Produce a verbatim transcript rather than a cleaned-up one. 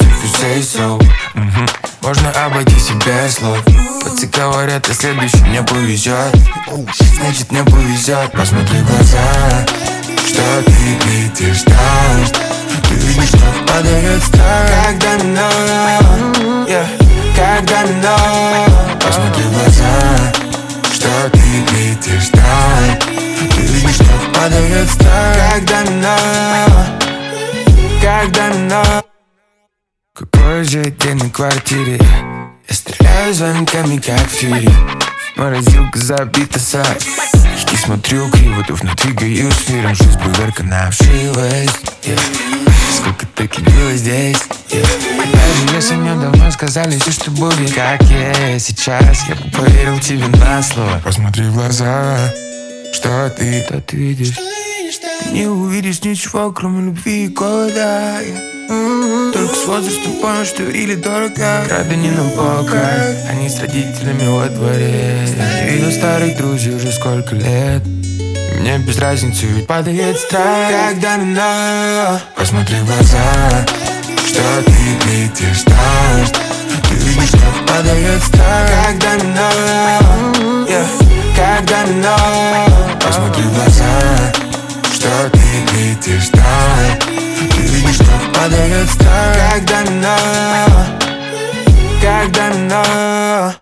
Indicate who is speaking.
Speaker 1: if you say so. mm-hmm. Можно обойтись и без слов. Пацаны говорят, а следующий мне повезет. Значит мне повезет. Посмотри в глаза, что ты видишь там. Ты видишь, как падает страх. Когда минет, yeah. Когда минет. Посмотри в глаза, что ты видишь там. Ты видишь, как падает страх. Когда минет, когда минет. Какой же день на квартире. Я стреляю звонками, как фьюри. Морозилка забита сайт. И смотрю криво, дувно двигаюсь миром. Жизнь проверка на вшивость, yeah. Сколько таки было здесь, yeah. Даже если мне давно сказали все, что будет как есть сейчас, я бы поверил тебе на слово. Посмотри в глаза, что ты тут видишь. Ты не увидишь ничего, кроме любви и голода, yeah. Только с возрастом понял, что или дорого. Рады не на покой, они с родителями во дворе. Я видел старых друзей уже сколько лет. Мне без разницы, ведь падает страх. Когда минет. Посмотри в глаза, что ты видишь там. Ты видишь, как падает страх. Когда минет, yeah. Когда минет. Посмотри в глаза, что ты видишь там. Ты видишь, как падает страх. Когда минет, когда минет.